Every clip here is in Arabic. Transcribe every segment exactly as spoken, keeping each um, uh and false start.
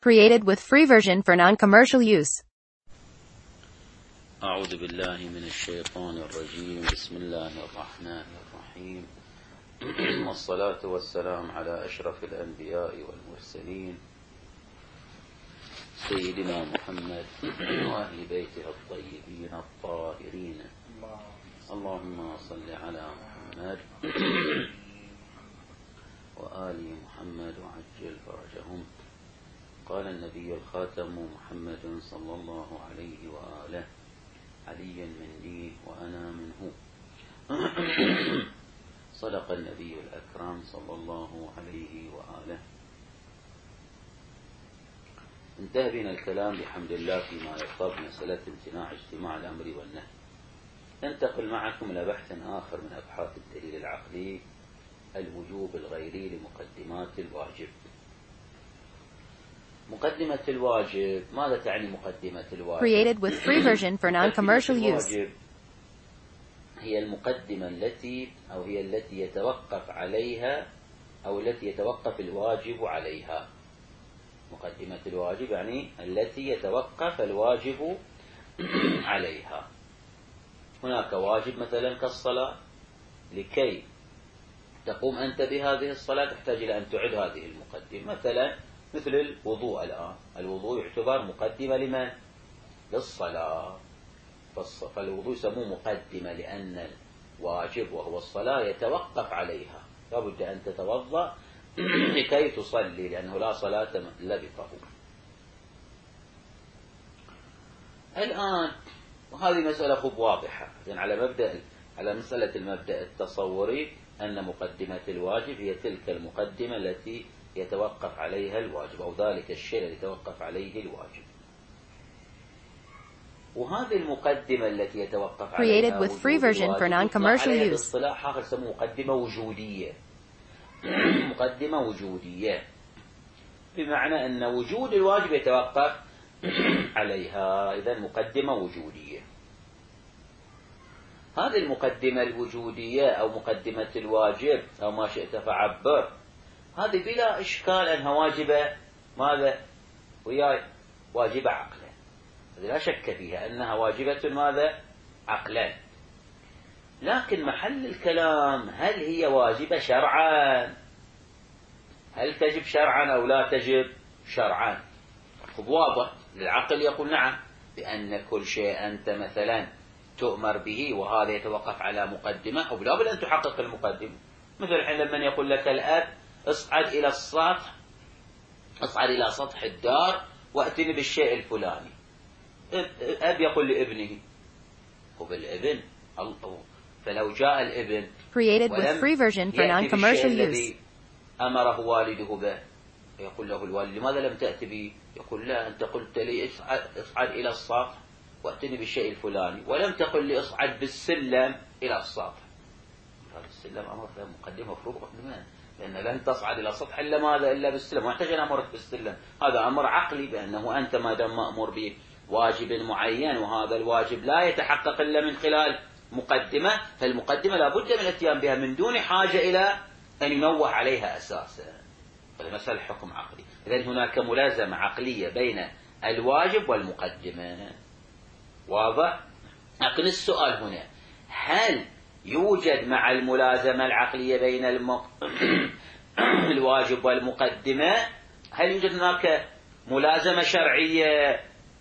Created with free version for non-commercial use. أعوذ بالله من الشيطان الرجيم. بسم الله الرحمن الرحيم. والصلاة والسلام على أشرف الأنبياء والمرسلين سيدنا محمد وأهل بيته الطيبين الطاهرين. اللهم صل على محمد وآل محمد وعجل فرجهم. قال النبي الخاتم محمد صلى الله عليه وآله: علي مني وأنا منه. صدق النبي الأكرم صلى الله عليه وآله. انتهى بنا الكلام بحمد الله فيما يخاف مسألة امتناع اجتماع الأمر والنهي. ننتقل معكم إلى بحث آخر من أبحاث الدليل العقلي: الوجوب الغيري لمقدمات الواجب. مقدمة الواجب، ماذا تعني مقدمة الواجب؟ Created with free version for non-commercial use. هي المقدمة التي أو هي التي يتوقف عليها أو التي يتوقف الواجب عليها. مقدمة الواجب يعني التي يتوقف الواجب عليها. هناك واجب مثلا كالصلاة، لكي تقوم أنت بهذه الصلاة تحتاج إلى أن تعد هذه المقدمة. مثلا مثل الوضوء الآن، الوضوء يعتبر مقدمة لمن؟ للصلاة. فالوضوء يسموه مقدمة لأن الواجب وهو الصلاة يتوقف عليها، لابد أن تتوضأ لكي تصلي، لأنه لا صلاة إلا بطهور. الآن وهذه مسألة خب واضحة، يعني على مبدأ على مسألة المبدأ التصوري أن مقدمة الواجب هي تلك المقدمة التي يتوقف عليها الواجب، أو ذلك الشيء الذي يتوقف عليه الواجب. وهذه المقدمة التي يتوقف عليها Created with free version for non-commercial use. باصطلاح آخر يسموه مقدمة وجودية. مقدمة وجودية بمعنى أن وجود الواجب يتوقف عليها، إذن مقدمة وجودية. هذه المقدمة الوجودية أو مقدمة الواجب أو ما شئت فعبر، هذه بلا إشكال أنها واجبة ماذا؟ وياي واجبة عقلا، هذه لا شك فيها أنها واجبة ماذا؟ عقلا. لكن محل الكلام هل هي واجبة شرعا؟ هل تجب شرعا أو لا تجب شرعا؟ واضح للعقل يقول نعم، بأن كل شيء أنت مثلا تؤمر به وهذا يتوقف على مقدمة أو لا بد أن تحقق المقدمة. مثل الحين لما يقول لك الأب اصعد إلى السطح، اصعد إلى سطح الدار وأتني بالشيء الفلاني. أب يقول لابنه، وبالابن فلو جاء الابن Created with free version for non-commercial use. أمره والده به، يقول له الوالد لماذا لم تأتي به؟ يقول لا، أنت قلت لي اصعد, اصعد إلى السطح وأتني بالشيء الفلاني، ولم تقل لي اصعد بالسلم إلى السطح. هذا السلم أمر مقدمة مفروض منه، لأن لن تصعد إلى السطح إلا ماذا؟ إلا بالسلم، وأحتاج أن أمرك بالسلم. هذا أمر عقلي، بأنه أنت ما دام مأمور بواجب معين وهذا الواجب لا يتحقق إلا من خلال مقدمة، فالمقدمة لابد من الاتيان بها من دون حاجة إلى أن ينوه عليها أساسا. هذا مسألة حكم عقلي. إذن هناك ملازمة عقلية بين الواجب والمقدمة. واضح؟ لكن السؤال هنا، هل يوجد مع الملازمة العقلية بين المق... الواجب والمقدمة، هل يوجد هناك ملازمة شرعية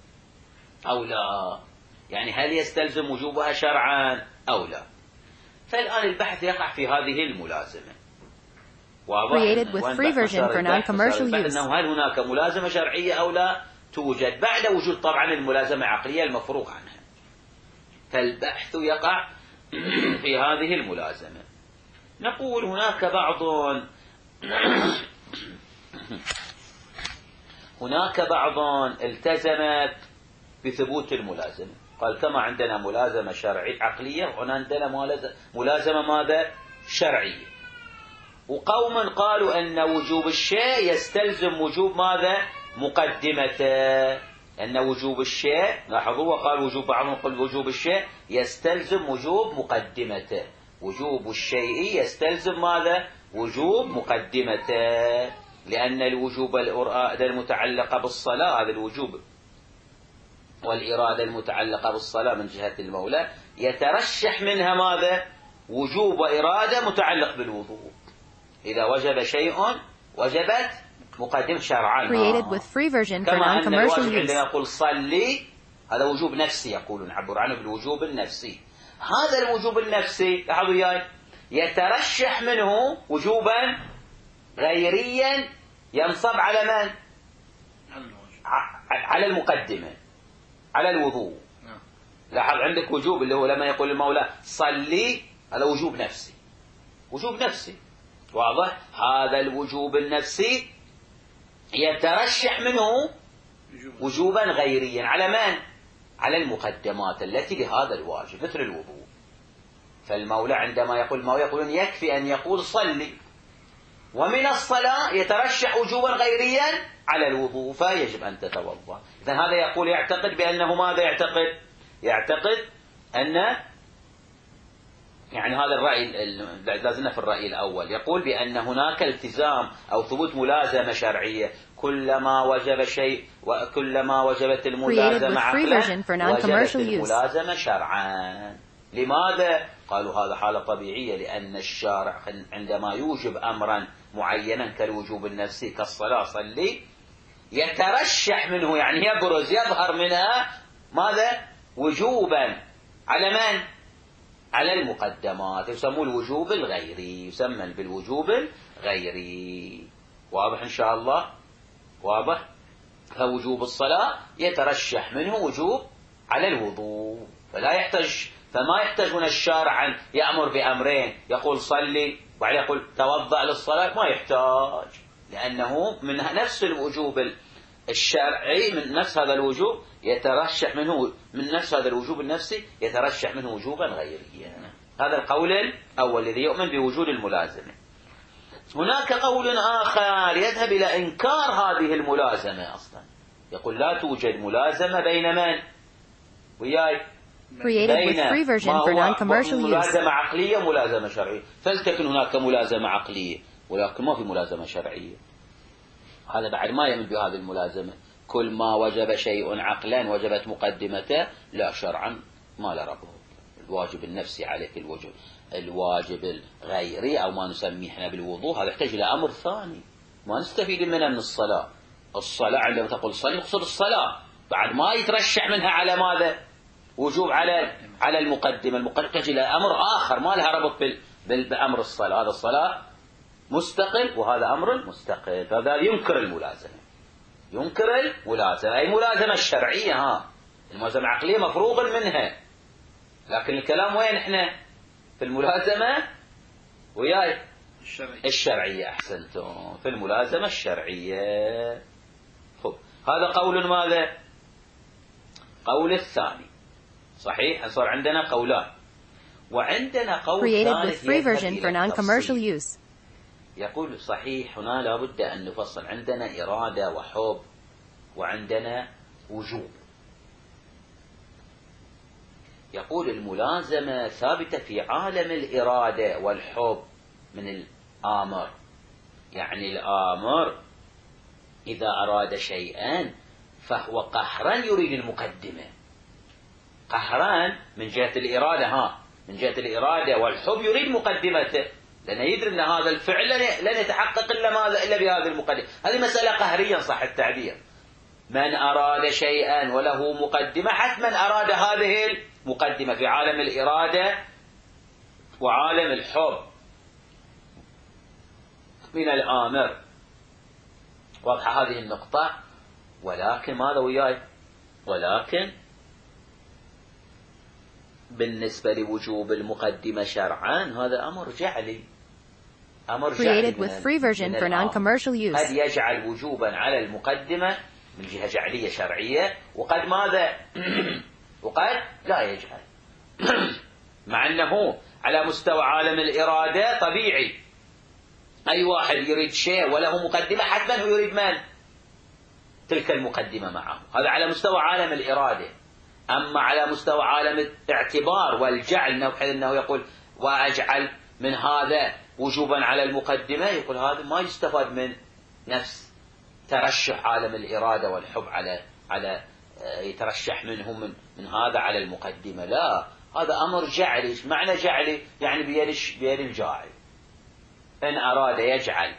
أو لا؟ يعني هل يستلزم وجوبها شرعا أو لا؟ فالآن البحث يقع في هذه الملازمة. Created with free version for non-commercial use. أنه هل هناك ملازمة شرعية أو لا؟ توجد بعد وجود طبعا الملازمة العقلية المفروغ عنها. فالبحث يقع في هذه الملازمة. نقول هناك بعض هناك بعض التزمت بثبوت الملازمة، قال كما عندنا ملازمة شرعية عقلية وهنا عندنا ملازمة ماذا؟ شرعية. وقوما قالوا أن وجوب الشيء يستلزم وجوب ماذا؟ مقدمته. أن وجوب الشيء، لاحظوا، وقال وجوب بعضهم قال وجوب الشيء يستلزم وجوب مقدمته. وجوب الشيء يستلزم ماذا؟ وجوب مقدمته. لأن الوجوب الإرادة المتعلقة بالصلاة، هذا الوجوب والإرادة المتعلقة بالصلاة من جهة المولى يترشح منها ماذا؟ وجوب وإرادة متعلق بالوضوء. إذا وجب شيء وجبت مقدمة شرعا. كما أن الواجب عندما يقول صلي هذا وجوب نفسي، يقولون نعبر عنه بالوجوب النفسي. هذا الوجوب النفسي لاحظوا وياي يترشح منه وجوبا غيريا ينصب على من؟ على المقدمة، على الوضوء. لاحظ عندك وجوب اللي هو لما يقول المولى صلي، هذا وجوب نفسي، وجوب نفسي واضح. هذا الوجوب النفسي يترشح منه وجوبا غيريا على من؟ على المقدمات التي لهذا الواجب مثل الوضوء. فالمولى عندما يقول المولى يقولون يكفي أن يقول صلي، ومن الصلاة يترشح وجوبا غيريا على الوضوء فيجب أن تتوضأ. إذن هذا يقول يعتقد بأنه ماذا يعتقد؟ يعتقد أن يعني هذا الرأي لازلنا في الرأي الأول، يقول بأن هناك التزام أو ثبوت ملازمة شرعية، كلما وجب شيء وكلما وجبت الملازمة عقلا وجبت الملازمة شرعا. لماذا؟ قالوا هذا حالة طبيعية، لأن الشارع عندما يوجب أمرا معينا كالوجوب النفسي كالصلاة صلي يترشح منه يعني يبرز يظهر منها ماذا؟ وجوبا على من؟ على المقدمات، يسمى الوجوب الغيري، يسمى بالوجوب الغيري. واضح إن شاء الله؟ واضح. فوجوب الصلاة يترشح منه وجوب على الوضوء، فلا يحتاج فما يحتاج هنا الشارع أن يأمر بأمرين، يقول صلي وبعدين يقول توضأ للصلاة، ما يحتاج، لأنه من نفس الوجوب الشرعي، من نفس هذا الوجوب يترشح منه، من نفس هذا الوجوب النفسي يترشح منه وجوبا غيريا. هذا القول الأول الذي يؤمن بوجود الملازمة. هناك قول آخر يذهب إلى إنكار هذه الملازمة أصلا، يقول لا توجد ملازمة بين من؟ وياي بين ما هو ملازمة عقلية وملازمة شرعية، فلتكن هناك ملازمة عقلية ولكن ما في ملازمة شرعية. هذا بعد ما يؤمن بهذه الملازمة. كل ما وجب شيء عقلا وجبت مقدمته، لا شرعا ما له ربه. الواجب النفسي عليك الوجب، الواجب الغيري أو ما نسميه احنا بالوضوء، هذا يحتاج إلى أمر ثاني ما نستفيد منه من الصلاة. الصلاة عندما تقول صلي يقصد الصلاة، بعد ما يترشح منها على ماذا؟ وجوب على على المقدمة. المقدمة تحتاج إلى أمر آخر ما لها ربط بأمر الصلاة. هذا الصلاة مستقل وهذا أمر مستقل، فهذا ينكر الملازمة، ينكر الملازمة أي ملازمة الشرعية. ها الملازمة العقلية مفروغ منها، لكن الكلام وين احنا؟ في الملازمة وياي الشرعية, الشرعية. أحسنتم، في الملازمة الشرعية. خب هذا قول ماذا؟ قول الثاني. صحيح صار عندنا قولان، وعندنا قول ثالث يقول صحيح هنا لابد أن نفصل، عندنا إرادة وحب وعندنا وجوب. يقول الملازمة ثابتة في عالم الإرادة والحب من الآمر، يعني الآمر إذا أراد شيئا فهو قهرا يريد المقدمة، قهران من جهة الإرادة، ها من جهة الإرادة والحب يريد مقدمته، لأنه يدري أن هذا الفعل لن يتحقق إلا ماذا؟ إلا بهذه المقدمة. هذه مسألة قهرية صح التعبير. من أراد شيئا وله مقدمة حتما أراد هذه المقدمة في عالم الإرادة وعالم الحب من الآمر. واضحة هذه النقطة. ولكن ماذا وياي؟ ولكن بالنسبة لوجوب المقدمة شرعا هذا أمر جعلي، أمر جعلي من قد يجعل وجوبا على المقدمة من جهة جعلية شرعية، وقد ماذا؟ وقد لا يجعل. مع أنه على مستوى عالم الإرادة طبيعي أي واحد يريد شيء وله مقدمة حتما هو يريد من؟ تلك المقدمة معه. هذا على مستوى عالم الإرادة. أما على مستوى عالم الاعتبار والجعل بحيث أنه يقول وأجعل من هذا وجوبا على المقدمة، يقول هذا ما يستفاد من نفس ترشح عالم الإرادة والحب على على يترشح منهم من, من هذا على المقدمة. لا، هذا أمر جعلي. معنى جعلي يعني بيد بيد الجاعل. إن أراد يجعل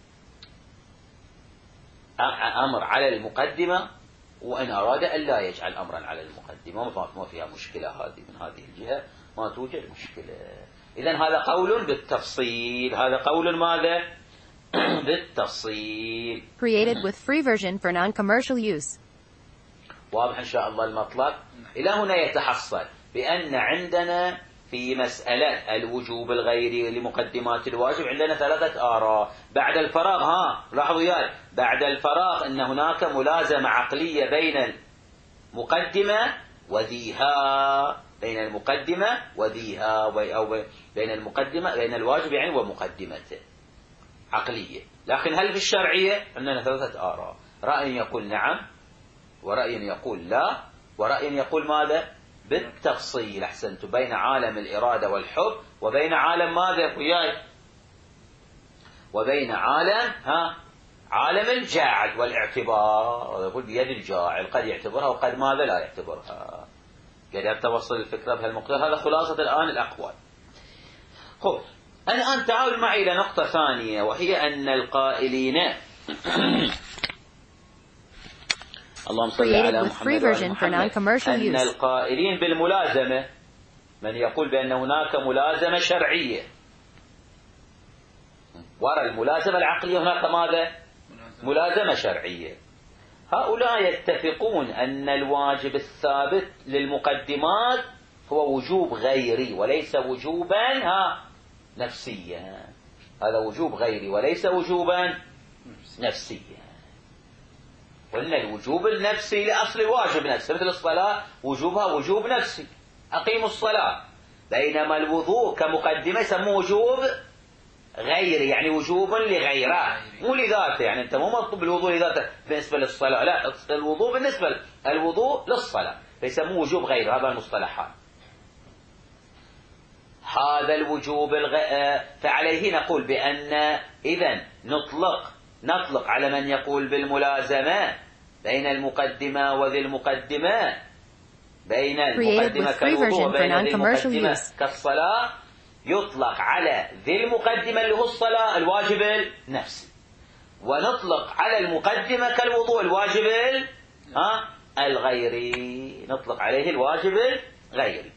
أمر على المقدمة، وإن أراد أن لا يجعل أمرا على المقدمة، ما فيها مشكلة. هذه من هذه الجهة ما توجد مشكلة. إذن هذا قول بالتفصيل. هذا قول ماذا؟ بالتفصيل. Created with free version for non-commercial use. واضح إن شاء الله المطلب. إلى هنا يتحصل بأن عندنا في مسألة الوجوب الغيري لمقدمات الواجب عندنا ثلاثة آراء. بعد الفراغ، ها لاحظوا يا بعد الفراغ أن هناك ملازمة عقلية بين المقدمة وذيها، بين المقدمة وذيها، أو بين المقدمة بين الواجب يعني ومقدمته عقلية. لكن هل في الشرعية؟ عندنا ثلاثة آراء. رأي يقول نعم، ورأي يقول لا، ورأي يقول ماذا؟ بالتفصيل. أحسنت. بين عالم الإرادة والحب وبين عالم ماذا وياي؟ وبين عالم ها عالم الجاعل والاعتبار. يقول بيد الجاعل، قد يعتبرها وقد ماذا لا يعتبرها. قد توصل الفكرة بهالمقدار. هذا خلاصة الآن الأقوال. خب الآن تعالوا معي إلى نقطة ثانية، وهي أن القائلين اللهم صل على محمد وعلى محمد أن القائلين بالملازمة، من يقول بأن هناك ملازمة شرعية وراء الملازمة العقلية هناك ماذا؟ ملازمة شرعية. هؤلاء يتفقون أن الواجب الثابت للمقدمات هو وجوب غيري وليس وجوبا ها نفسيا. هذا وجوب غيري وليس وجوبا نفسيا. قلنا الوجوب النفسي لأصل الواجب نفسه، مثل الصلاة وجوبها وجوب نفسي، أقيموا الصلاة. بينما الوضوء كمقدمة يسموه وجوب غيري، يعني وجوب لغيره مو لذاته. يعني أنت مو مطلوب الوضوء لذاته بالنسبة للصلاة، لا، الوضوء بالنسبة الوضوء للصلاة فيسموه وجوب غيره. هذا المصطلحات. هذا الوجوب الغ... فعليه نقول بأن إذن نطلق نطلق على من يقول بالملازمة بين المقدمة وذي المقدمة، بين المقدمة كالوضوء وبين ذي المقدمة كالصلاة، يطلق على ذي المقدمة اللي هو الصلاة الواجب النفسي، ونطلق على المقدمة كالوضوء الواجب ها الغيري، نطلق عليه الواجب الغيري.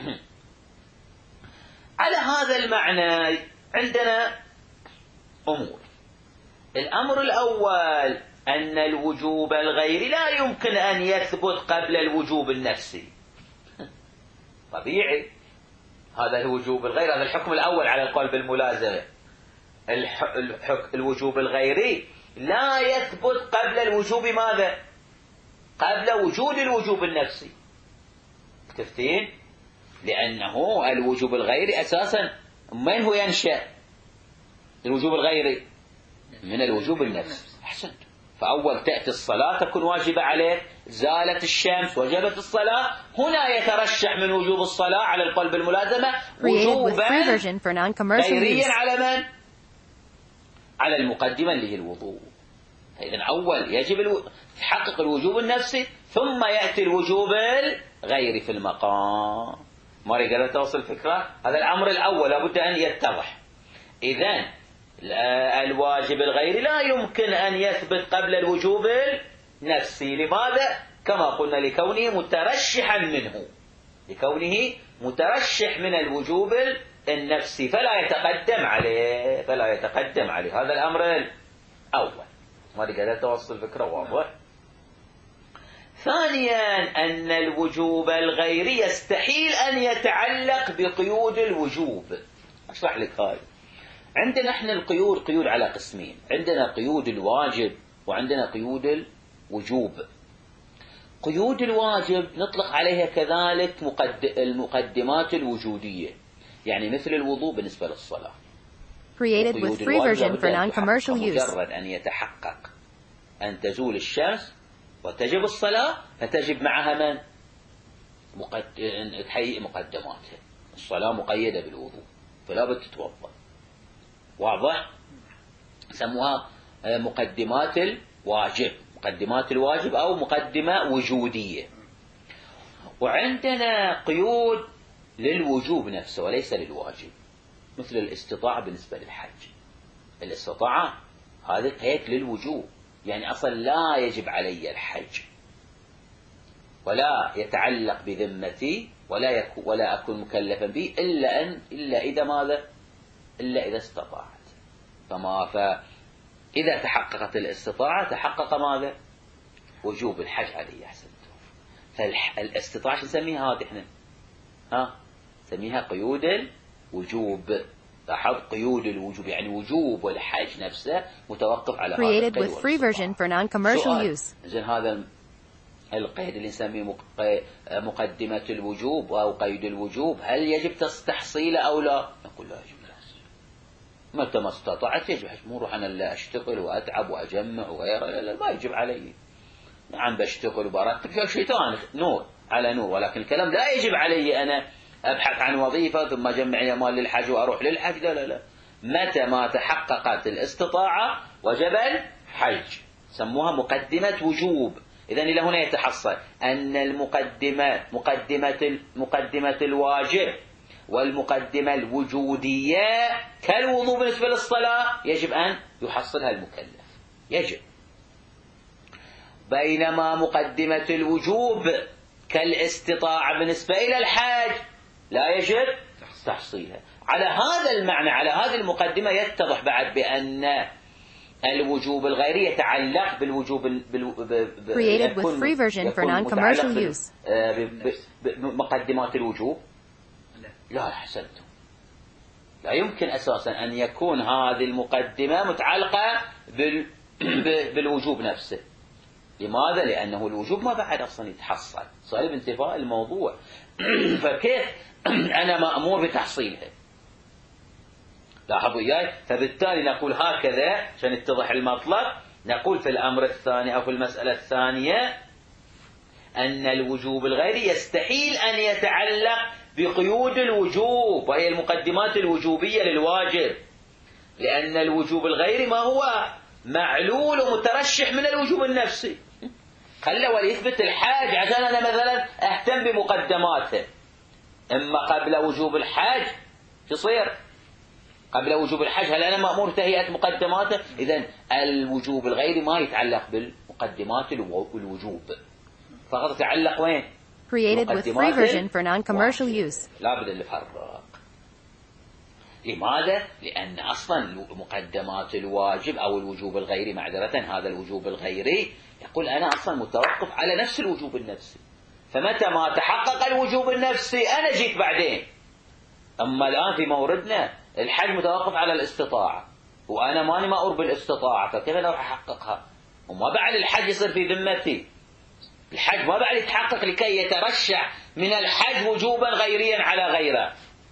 على هذا المعنى عندنا أمور. الأمر الأول أن الوجوب الغيري لا يمكن أن يثبت قبل الوجوب النفسي. طبيعي، هذا الوجوب الغيري، هذا الحكم الأول على القول بالملازمة. الوجوب الغيري لا يثبت قبل الوجوب ماذا؟ قبل وجود الوجوب النفسي. تفتين؟ لأنه الوجوب الغيري أساسا من هو ينشأ؟ الوجوب الغيري من الوجوب النفسي. أحسنت. فأول تأتي الصلاة تكون واجبة عليك، زالت الشمس وجبت الصلاة، هنا يترشح من وجوب الصلاة على القول بالملازمة وجوبا غيريا على من؟ على المقدمة اللي هي الوضوء. إذن أول يجب الو... تحقق الوجوب النفسي ثم يأتي الوجوب الغيري في المقام. ما رجعت توصل الفكرة؟ هذا الأمر الأول لابد أن يتضح. إذن الواجب الغيري لا يمكن أن يثبت قبل الوجوب النفسي. لماذا؟ كما قلنا لكونه مترشحا منه، لكونه مترشح من الوجوب النفسي فلا يتقدم عليه، فلا يتقدم عليه. هذا الأمر الأول. ما رجعت توصل الفكرة؟ واضح. ثانيا أن الوجوب الغيري يستحيل أن يتعلق بقيود الوجوب. أشرح لك هاي. عندنا احنا القيود قيود على قسمين، عندنا قيود الواجب وعندنا قيود الوجوب. قيود الواجب نطلق عليها كذلك المقدمات الوجودية، يعني مثل الوضوء بالنسبة للصلاة. Created with free version for non-commercial use. مجرد أن يتحقق أن تزول الشمس وتجب الصلاة فتجب معها من؟ مقد... تحقيق مقدماتها. الصلاة مقيدة بالوضوء فلا بد تتوضأ. واضح؟ سموها مقدمات الواجب، مقدمات الواجب أو مقدمة وجودية. وعندنا قيود للوجوب نفسه وليس للواجب، مثل الاستطاعة بالنسبة للحج. الاستطاعة هذا قيد للوجوب، يعني أصلا لا يجب علي الحج ولا يتعلق بذمتي ولا يكون ولا أكون مكلفا به إلا أن إلا إذا ماذا؟ إلا إذا استطعت. فما فإذا تحققت الاستطاعة تحقق ماذا؟ وجوب الحج علي. أحسنتم. فالاستطاعة نسميها هذه احنا ها نسميها قيود الوجوب. لاحظ قيود الوجوب يعني وجوب الحج نفسه متوقف على هذا القيد والاستطاعة. زين هذا القيد اللي نسميه مقدمة الوجوب أو قيد الوجوب هل يجب تحصيله أو لا؟ نقول لا يجب. متى ما استطعت يجب. مو روح أنا لا أشتغل وأتعب وأجمع وغيره، لا, لا ما يجب علي. نعم بشتغل وبرتب شيء شيطان نور على نور، ولكن الكلام لا يجب علي أنا أبحث عن وظيفة ثم أجمع مال للحج وأروح للحج. لا لا لا متى ما تحققت الاستطاعة وجب الحج، سموها مقدمة وجوب. إذن إلى هنا يتحصل أن المقدمة مقدمة مقدمة الواجب والمقدمة الوجودية كالوضوء بالنسبة للصلاة يجب أن يحصلها المكلف، يجب. بينما مقدمة الوجوب كالاستطاعة بالنسبة إلى الحاج لا يجب تحصيلها. على هذا المعنى، على هذه المقدمة يتضح بعد بأن الوجوب الغيري يتعلق بالوجوب created with free version for non-commercial use. بمقدمات الوجوب. لا أحسنتم، لا يمكن أساسا أن يكون هذه المقدمة متعلقة بال... بالوجوب نفسه. لماذا؟ لأنه الوجوب ما بعد أصلا يتحصل، صار بانتفاء الموضوع. فكيف أنا مأمور بتحصيلها؟ لاحظوا إياي. فبالتالي نقول هكذا عشان يتضح المطلب، نقول في الأمر الثاني أو في المسألة الثانية أن الوجوب الغيري يستحيل أن يتعلق بقيود الوجوب وهي المقدمات الوجوبية للواجب، لأن الوجوب الغيري ما هو معلول ومترشح من الوجوب النفسي. خلى وليثبت الحاج عشان أنا مثلا أهتم بمقدماته. إما قبل وجوب الحاج تصير قبل وجوب الحج هل أنا مأمور تهيئة مقدماته؟ إذن الوجوب الغيري ما يتعلق بالمقدمات الوجوب، فقط يتعلق وين؟ created with free version for non-commercial use. لا بد نفرق. لماذا؟ لأن أصلا مقدمات الواجب أو الوجوب الغيري معذرة هذا الوجوب الغيري يقول أنا أصلا متوقف على نفس الوجوب النفسي، فمتى ما تحقق الوجوب النفسي أنا جيت بعدين. أما الآن في موردنا الحج متوقف على الاستطاعة وأنا ماني مأمور بالاستطاعة، فكيف لو أحققها؟ وما بعد الحج يصير في ذمتي. الحج ما بعد يتحقق لكي يترشح من الحج وجوبا غيريا على غيره.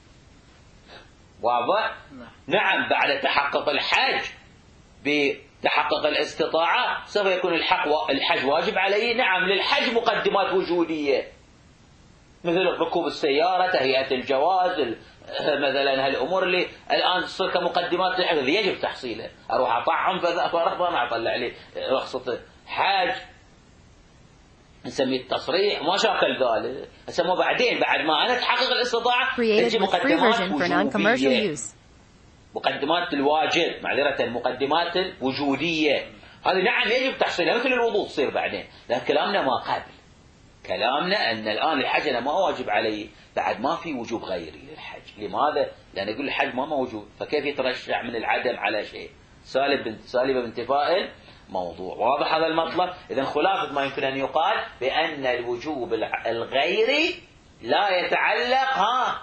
واضح؟ نعم بعد تحقق الحج بتحقق الاستطاعة سوف يكون الحق الحج واجب عليه. نعم للحج مقدمات وجودية مثل ركوب السيارة، تهيئة الجواز، مثلا هالأمور اللي الآن تصير كمقدمات للحج يجب تحصيلها. أروح أطعم فرحبا ما أطلع لي رخصة حاج نسميه التصريح ما شاكل ذلك، نسموه بعدين بعد ما أنا تحقق الاستطاعة تجي مقدمات وجودية، مقدمات الواجب معذرة المقدمات الوجودية هذه نعم يجب تحصيلها مثل الوضوء تصير بعدين. لكن كلامنا ما قبل، كلامنا أن الآن الحج أنا ما واجب علي بعد ما في وجوب غيري للحج. لماذا؟ لأن يقول الحج ما موجود، فكيف يترشح من العدم على شيء؟ سالب سالب بانتفاء موضوع. واضح هذا المطلب؟ إذن خلاصة ما يمكن أن يقال بأن الوجوب الغيري لا يتعلق ها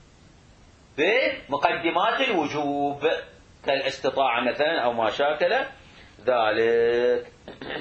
بمقدمات الوجوب كالاستطاعة مثلا أو ما شاكل ذلك.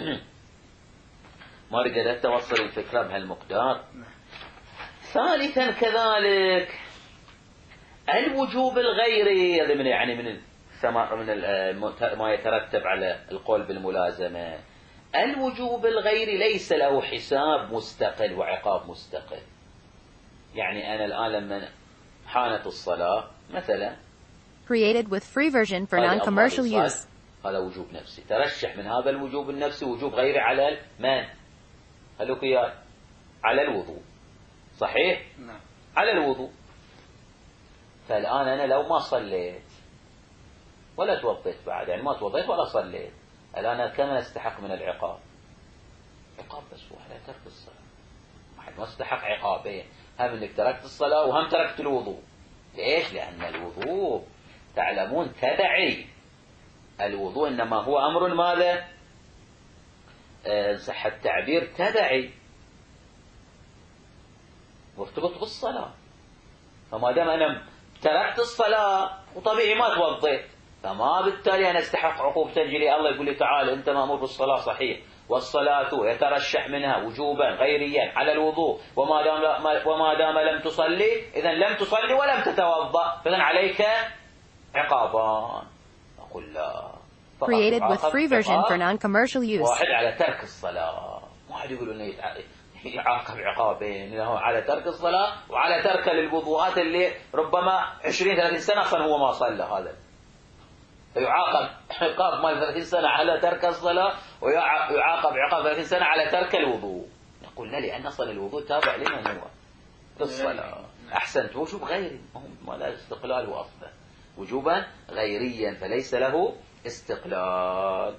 ما قدرت توصل الفكرة بهالمقدار. ثالثا كذلك الوجوب الغيري هذا من يعني من من ما يترتب على القول بالملازمة. الوجوب الغيري ليس له حساب مستقل وعقاب مستقل. يعني أنا الآن لما حانت الصلاة مثلا created with free version for non-commercial use. هذا وجوب نفسي. ترشح من هذا الوجوب النفسي وجوب غيري على من؟ خلوك إياه على الوضوء. صحيح؟ نعم. على الوضوء. فالآن أنا لو ما صليت ولا توضيت بعد، يعني ما توضيت ولا صليت، الآن كم أستحق من العقاب؟ عقاب بس على ترك الصلاة. واحد ما استحق عقابين، هم انك تركت الصلاة وهم تركت الوضوء. ليش؟ لأن الوضوء تعلمون تبعي. الوضوء إنما هو أمر ماذا؟ أه صح التعبير تبعي، مرتبط بالصلاة. فما دام أنا تركت الصلاة وطبيعي ما توضيت، فما بالتالي أنا استحق عقوبة تجري. الله يقول لي تعال أنت مأمور بالصلاة صحيح، والصلاة يترشح منها وجوبا غيريا على الوضوء، وما دام وما دام لم تصلي، إذا لم تصلي ولم تتوضأ، فإذا عليك عقابان. أقول لا. Created with free version for non-commercial use. واحد على ترك الصلاة، واحد يقول إنه يعاقب عقابين، على ترك الصلاة وعلى ترك للوضوءات اللي ربما عشرين ثلاثين سنة أصلا هو ما صلى. هذا فيعاقب عقاب مال ثلاثين سنة على ترك الصلاة، ويعاقب عقاب ثلاثين سنة على ترك الوضوء. نقول لا، لأن أصلا الوضوء تابع لمن هو؟ للصلاة. أحسنت. وجوب غيري، ما لا استقلال هو أصلا وجوبا غيريا، فليس له استقلال.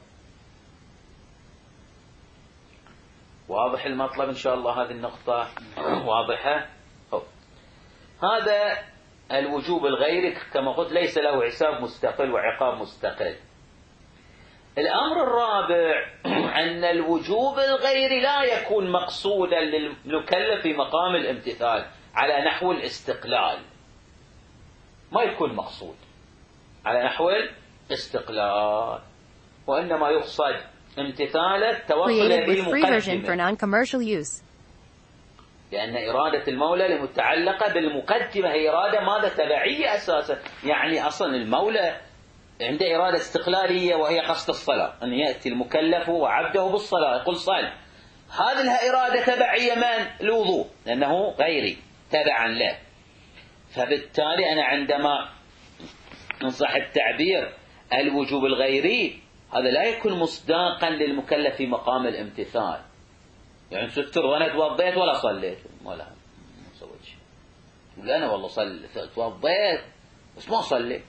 واضح المطلب إن شاء الله؟ هذه النقطة واضحة. أوه. هذا الوجوب الغيري كما قلت ليس له حساب مستقل وعقاب مستقل. الأمر الرابع أن الوجوب الغيري لا يكون مقصودا للمكلف في مقام الامتثال على نحو الاستقلال. ما يكون مقصود على نحو الاستقلال، وإنما يقصد امتثاله توصل بالمقدمة، لأن إرادة المولى المتعلقة بالمقدمة هي إرادة ماذا؟ تبعية أساسا. يعني أصلا المولى عنده إرادة استقلالية وهي قصد الصلاة، أن يأتي المكلف وعبده بالصلاة يقول صل. هذه لها إرادة تبعية من؟ الوضوء، لأنه غيري تبعا له. فبالتالي أنا عندما نصح التعبير الوجوب الغيري هذا لا يكون مصداقا للمكلف في مقام الامتثال. يعني ستر وانا توضيت ولا صليت ولا ما سويت شيء، تقول انا والله صليت توضيت بس ما صليت،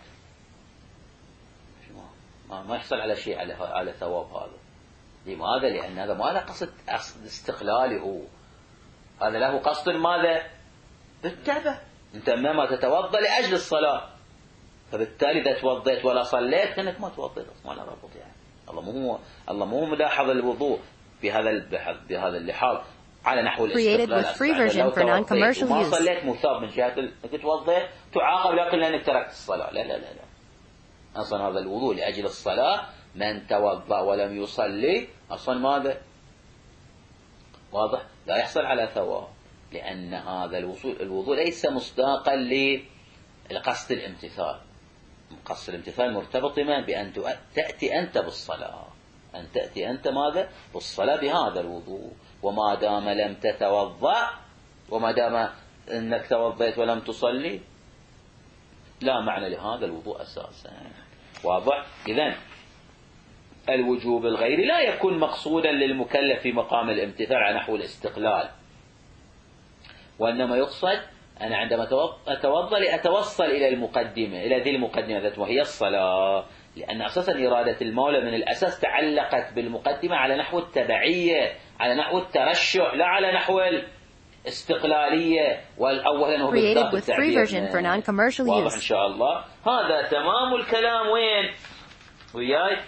ما, ما يحصل على شيء على على ثواب هذا. لماذا؟ لان هذا ما له قصد استقلالي، هو هذا له قصد ماذا؟ بالتبع. انت انما تتوضا لاجل الصلاه، فبالتالي اذا توضيت ولا صليت كانك ما توضيت، ما له ربط. يعني الله مو الله مو ملاحظ الوضوء بهذا بهذا اللحاظ على نحو الاستقلال. وما صليت مثاب من جهه انك توضيت تعاقب لكن لانك تركت الصلاه. لا لا لا لا، اصلا هذا الوضوء لاجل الصلاه. من توضا ولم يصلي اصلا ماذا؟ واضح؟ لا يحصل على ثواب، لان هذا الوصول الوضوء ليس مصداقا لقصد الامتثال. قصد الامتثال مرتبط بأن تأتي أنت بالصلاة، أن تأتي أنت ماذا؟ بالصلاة بهذا الوضوء. وما دام لم تتوضأ، وما دام أنك توضيت ولم تصلي، لا معنى لهذا الوضوء أساسا. واضح؟ إذن الوجوب الغيري لا يكون مقصودا للمكلف في مقام الامتثال على نحو الاستقلال، وإنما يقصد أنا عندما أتوضأ لأتوصل إلى المقدمة، إلى ذي المقدمة ذات وهي الصلاة، لأن أساسا إرادة المولى من الأساس تعلقت بالمقدمة على نحو التبعية، على نحو الترشح، لا على نحو الاستقلالية. والأولا هو بالذات التعبير. واضح إن شاء الله؟ هذا تمام الكلام. وين وياي؟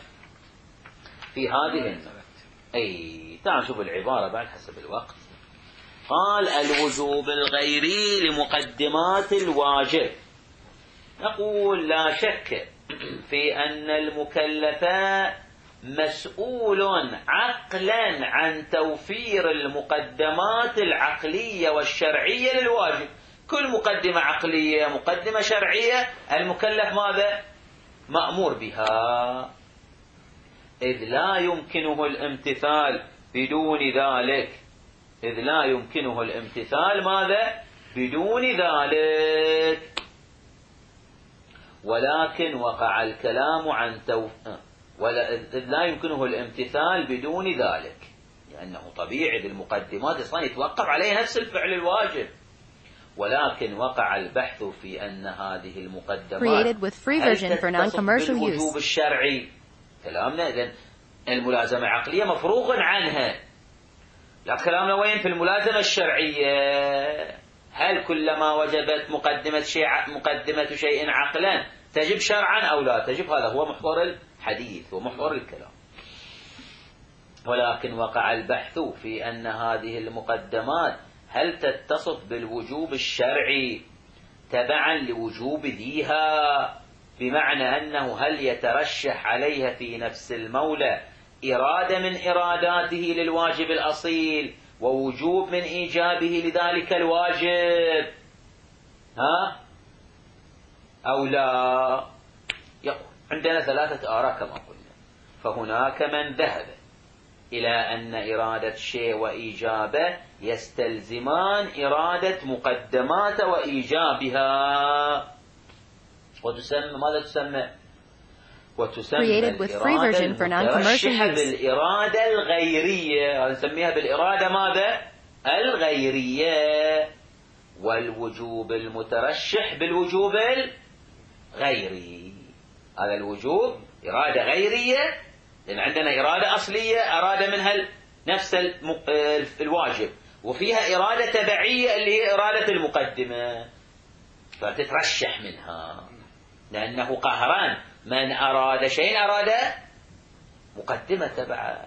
في هذه النقطة. أي تعال نشوف العبارة بعد حسب الوقت. قال الوجوب الغيري لمقدمات الواجب. نقول لا شك في أن المكلف مسؤول عقلا عن توفير المقدمات العقلية والشرعية للواجب. كل مقدمة عقلية مقدمة شرعية المكلف ماذا؟ مأمور بها، إذ لا يمكنه الامتثال بدون ذلك. إذ لا يمكنه الامتثال ماذا؟ بدون ذلك. ولكن وقع الكلام عن توف... ولا لا يمكنه الامتثال بدون ذلك، لأنه طبيعي بالمقدمات أصلا يتوقف عليه نفس الفعل الواجب. ولكن وقع البحث في أن هذه المقدمات هل تتصف بالوجوب الشرعي. كلامنا إذن الملازمة عقلية مفروغ عنها، لا كلامنا وين في الملازمة الشرعية؟ هل كلما وجبت مقدمة شيء مقدمة شيء عقلا تجب شرعا أو لا تجب؟ هذا هو محور الحديث ومحور الكلام. ولكن وقع البحث في أن هذه المقدمات هل تتصف بالوجوب الشرعي تبعا لوجوب ذيها، بمعنى أنه هل يترشح عليها في نفس المولى إرادة من إراداته للواجب الأصيل ووجوب من إيجابه لذلك الواجب، ها أو لا؟ يقول عندنا ثلاثة آراء كما قلنا. فهناك من ذهب إلى أن إرادة شيء وإيجابه يستلزمان إرادة مقدمات وإيجابها، وتسمى ماذا تسمى؟ وتسمى الإرادة المترشحة بالإرادة الغيرية، نسميها بالإرادة ماذا؟ الغيرية. والوجوب المترشح بالوجوب الغيري، هذا الوجوب إرادة غيرية، لأن عندنا إرادة أصلية أراد منها نفس الواجب، وفيها إرادة تبعية اللي هي إرادة المقدمة، فتترشح منها، لأنه قهران من أراد شيء أراد مقدمة تبعه.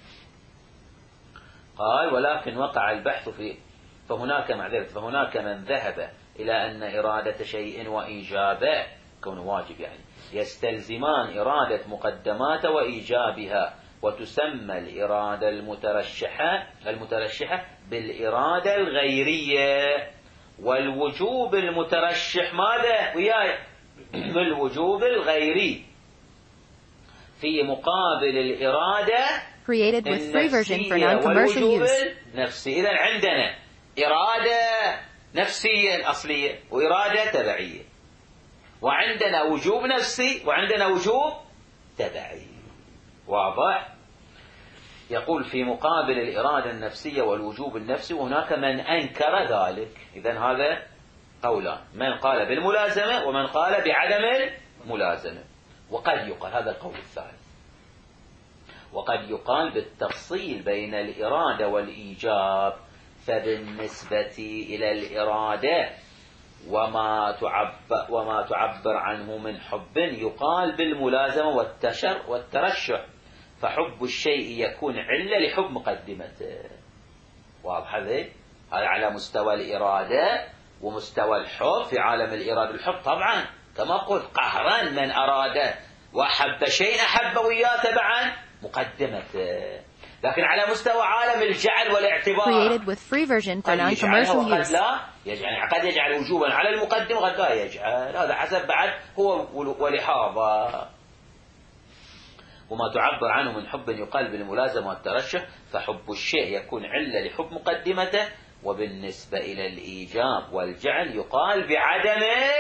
قال ولكن وقع البحث في فهناك معذرة فهناك من ذهب إلى أن إرادة شيء وإيجابه كونه واجب يعني يستلزمان إرادة مقدمات وإيجابها، وتسمى الإرادة المترشحة المترشحة بالإرادة الغيرية. والوجوب المترشح ماذا؟ وياي بالوجوب الغيري في مقابل الإرادة النفسية والوجوب النفسي. إذن عندنا إرادة نفسية أصلية وإرادة تبعية، وعندنا وجوب نفسي وعندنا وجوب تبعي. واضح؟ يقول في مقابل الإرادة النفسية والوجوب النفسي، وهناك من أنكر ذلك. إذن هذا قولان، من قال بالملازمة ومن قال بعدم الملازمة. وقد يقال هذا القول الثالث، وقد يقال بالتفصيل بين الإرادة والإيجاب. فبالنسبة إلى الإرادة وما تعبر, وما تعبر عنه من حب يقال بالملازمة والتشر والترشح، فحب الشيء يكون علة لحب مقدمته. واضح هذا؟ هذا على مستوى الإرادة ومستوى الحب. في عالم الإرادة الحب طبعا كما قلت قهرا من أراد وأحب شيء أحب وياه تبعا مقدمته. لكن على مستوى عالم الجعل والاعتبار قد يجعلها وقد لا يجعل، قد يجعل وجوبا على المقدم وقد لا يجعل، هذا حسب بعد هو ولحاظة. وما تعبر عنه من حب يقال بالملازمة والترشح، فحب الشيء يكون علة لحب مقدمته. وبالنسبة إلى الإيجاب والجعل يقال بعدم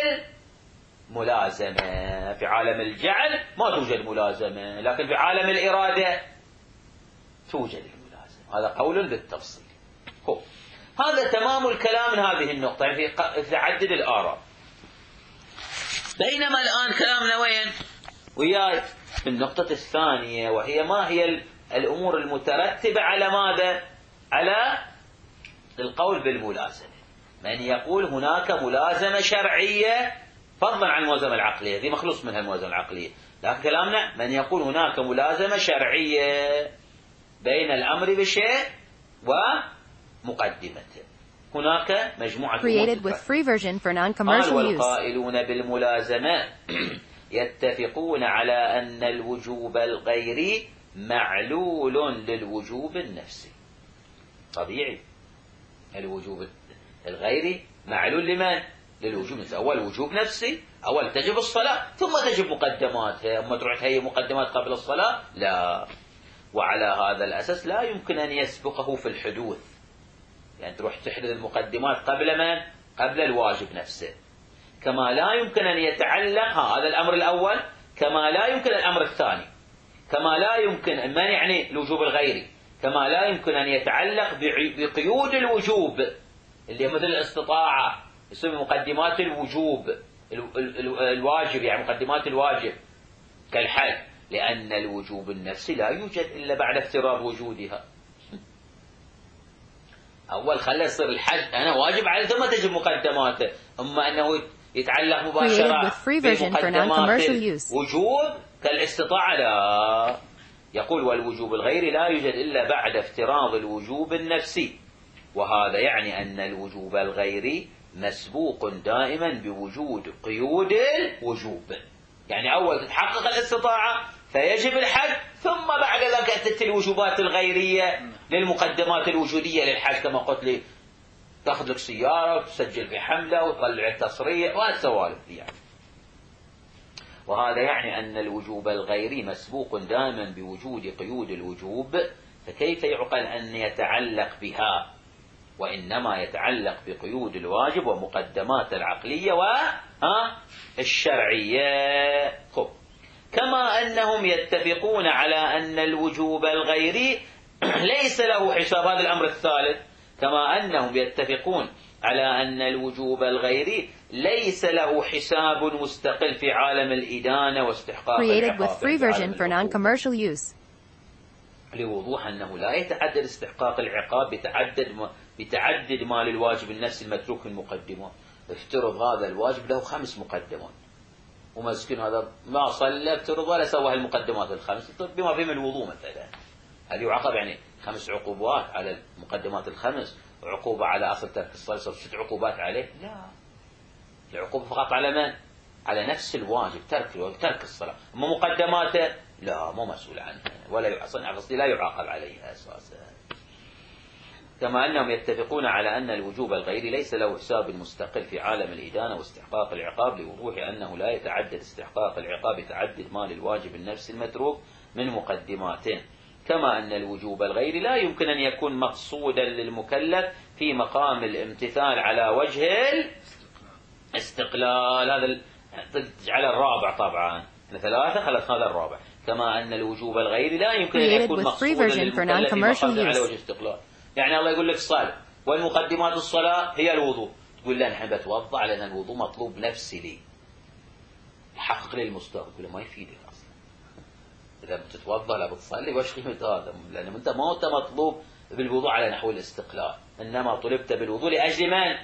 الملازمة. في عالم الجعل ما توجد ملازمة، لكن في عالم الإرادة توجد الملازمة. هذا قول بالتفصيل. هو هذا تمام الكلام من هذه النقطة، يعني في تعدد الآراء. بينما الآن كلامنا وين؟ وياي في النقطة الثانية، وهي ما هي الأمور المترتبة على ماذا؟ على القول بالملازمة. من يقول هناك ملازمة شرعية فضلا عن الملازمة العقلية، ذي مخلوص منها الملازمة العقلية، لكن كلامنا من يقول هناك ملازمة شرعية بين الأمر بشيء ومقدمته. هناك مجموعة قال والقائلون بالملازمة يتفقون على أن الوجوب الغيري معلول للوجوب النفسي. طبيعي الوجوب الغيري معلول لمن؟ للوجوب النفسي. أول وجوب نفسي، أول تجب الصلاة ثم تجب مقدماتها. أما تروح هي مقدمات قبل الصلاة؟ لا. وعلى هذا الأساس لا يمكن أن يسبقه في الحدوث، يعني تروح تحدث المقدمات قبل من؟ قبل الواجب نفسه. كما لا يمكن أن يتعلق هذا الأمر الأول، كما لا يمكن الأمر الثاني كما لا يمكن من يعني الوجوب الغيري، كما لا يمكن أن يتعلق بقيود الوجوب اللي مثل الاستطاعة، يسمى مقدمات الوجوب الواجب، يعني مقدمات الواجب كالحج، لأن الوجوب النفسي لا يوجد إلا بعد افتراض وجودها. أول خلى يصير الحج أنا واجب عليه ثم تجب مقدماته، أما أنه يتعلق مباشرة بمقدمات الوجوب كالاستطاعة لا. يقول والوجوب الغيري لا يوجد إلا بعد افتراض الوجوب النفسي، وهذا يعني أن الوجوب الغيري مسبوق دائما بوجود قيود الوجوب، يعني أول تتحقق الاستطاعة فيجب الحج، ثم بعد ذلك تأتي الوجوبات الغيرية للمقدمات الوجودية للحج، كما قلت لي تأخذ لك سيارة وتسجل في حملة وتطلع التصريح وهالسوالف يعني. وهذا يعني أن الوجوب الغيري مسبوق دائما بوجود قيود الوجوب، فكيف يعقل أن يتعلق بها، وإنما يتعلق بقيود الواجب ومقدمات العقلية والشرعية. خب. كما أنهم يتفقون على أن الوجوب الغيري ليس له حساب، هذا الأمر الثالث، كما أنهم يتفقون على أن الوجوب الغيري ليس له حساب مستقل في عالم الإدانة واستحقاق العقاب، لوضوح أنه لا يتعدد استحقاق العقاب بتعدد بتعدد ما للواجب النفسي المتروك المقدمات. افترض هذا الواجب له خمس مقدمات، ومسكين هذا ما صلى افترض ولا سوى المقدمات الخمس بما فيه من الوضوء مثلا، هل يعاقب يعني خمس عقوبات على المقدمات الخمس، وعقوبة على أصل ترك الصلاة، ست عقوبات عليه؟ لا، العقوبة فقط على من؟ على نفس الواجب، ترك الواجب، ترك الصلاة. أما مقدماته لا، مو مسؤول عنها ولا يعصن لا يعاقب عليها أساسا. كما أنهم يتفقون على أن الوجوب الغيري ليس له حساب مستقل في عالم الإدانة واستحقاق العقاب، لوضوح أنه لا يتعدد استحقاق العقاب يتعدد ما للواجب النفسي المتروك من مقدماته. كما أن الوجوب الغيري لا يمكن أن يكون مقصودا للمكلف في مقام الامتثال على وجه الاستقلال. هذا على الرابع طبعا، ثلاثة خلص هذا الرابع. كما أن الوجوب الغيري لا يمكن أن يكون مقصودا للمكلف في مقام على وجه الاستقلال. يعني الله يقول لك صلاة، والمقدمات الصلاة هي الوضوء، تقول لا نحن بتوضع لأن الوضوء مطلوب نفسي لي، يحقق لي المستقبل، تقول ما يفيدك أصلا إذا بتتوضأ لا بتصلي، وش قيمة هذا؟ لأن أنت ما أنت مطلوب بالوضوء على نحو الاستقلال، إنما طلبت بالوضوء لأجل من؟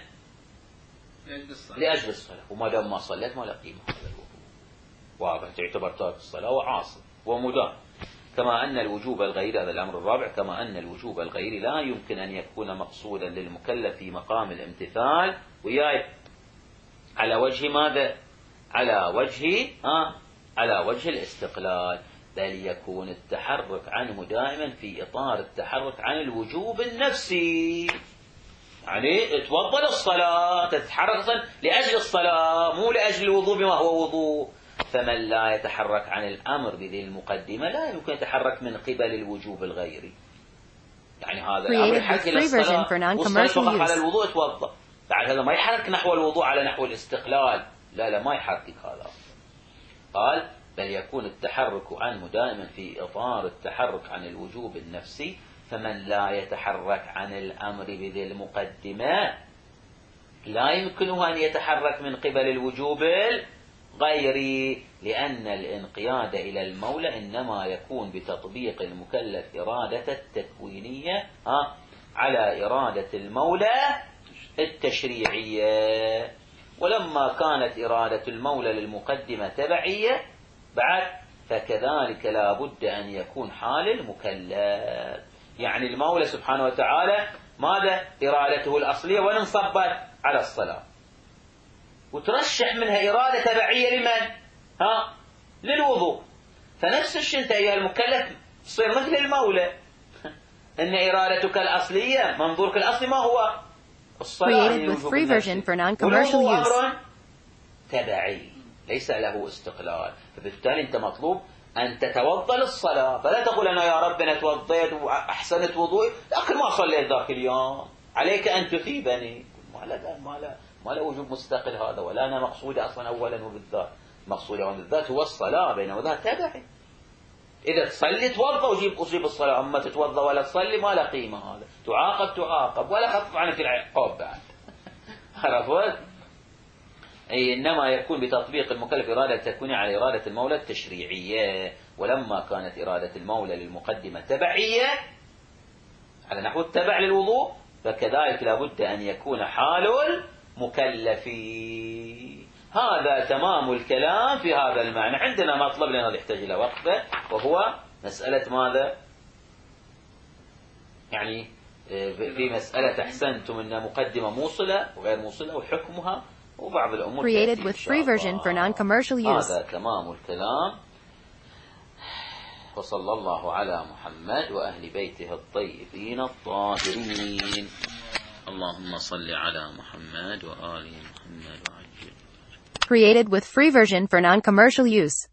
لأجل الصلاة، وما دام ما صليت ما له قيمة هذا الوضوء، واضح، تعتبر تارك الصلاة وعاصي ومدان. كما أن الوجوب الغيري، هذا الأمر الرابع، كما أن الوجوب الغيري لا يمكن أن يكون مقصودا للمكلف في مقام الامتثال وياي على وجه ماذا؟ على وجه آه على وجه الاستقلال، بل يكون التحرك عنه دائما في إطار التحرك عن الوجوب النفسي. يعني تفضل الصلاة، تتحرك لأجل الصلاة مو لأجل الوضوء بما هو وضوء. فمن لا يتحرك عن الأمر بذي المقدمة لا يمكن يتحرك من قبل الوجوب الغيري. يعني هذا الأمر يحرك إلى الصلاة، والصلاة على الوضوء توضأ، بعد هذا ما يحرك نحو الوضوء على نحو الاستقلال، لا لا ما يحرك هذا. قال بل يكون التحرك عنه دائما في إطار التحرك عن الوجوب النفسي. فمن لا يتحرك عن الأمر بذي المقدمة لا يمكنه أن يتحرك من قبل الوجوب الغيري، لأن الانقياد إلى المولى إنما يكون بتطبيق المكلف إرادة التكوينية على إرادة المولى التشريعية. ولما كانت إرادة المولى للمقدمة تبعية بعد، فكذلك لا بد أن يكون حال المكلف. يعني المولى سبحانه وتعالى ماذا؟ إرادته الأصلية وين انصبت؟ على الصلاة، وترشح منها إرادة تبعية لمن؟ ها؟ للوضوء. فنفس الشيء أنت أيها المكلف تصير مثل المولى، إن إرادتك الأصلية منظورك الأصلي ما هو؟ الصلاة. والوضوء أمر تبعي ليس له استقلال، فبالتالي أنت مطلوب أن تتوضأ للصلاة، فلا تقول أنا يا رب أنا توضيت وأحسنت وضوئي لكن ما صليت ذاك اليوم، عليك أن تثيبني. ما لا ما لا ما له وجوب مستقل هذا، ولا أنا مقصود أصلا أولا وبالذات، مقصود أولا بالذات هو الصلاة، بينما ذا تبعي. إذا تصلي توضأ وجيب أصيب الصلاة، أما تتوضأ ولا تصلي ما له قيمة، هذا تعاقب تعاقب ولا خفف عنك العقاب بعد. عرفت؟ أي إنما يكون بتطبيق المكلف إرادة تكون على إرادة المولى التشريعية، ولما كانت إرادة المولى للمقدمة تبعية على نحو التبع للوضوء، فكذلك لابد أن يكون حال المكلف. هذا تمام الكلام في هذا المعنى. عندنا مطلب لنا يحتاج إلى وقفة، وهو مسألة ماذا؟ يعني في مسألة أحسنتم أن مقدمة موصلة وغير موصلة وحكمها وبعض الأمور. Created with free version for non-commercial use. هذا تمام الكلام. وصلى الله على محمد وأهل بيته الطيبين الطاهرين. اللهم صل على محمد وآل محمد وعجل. Created with free version for non-commercial use.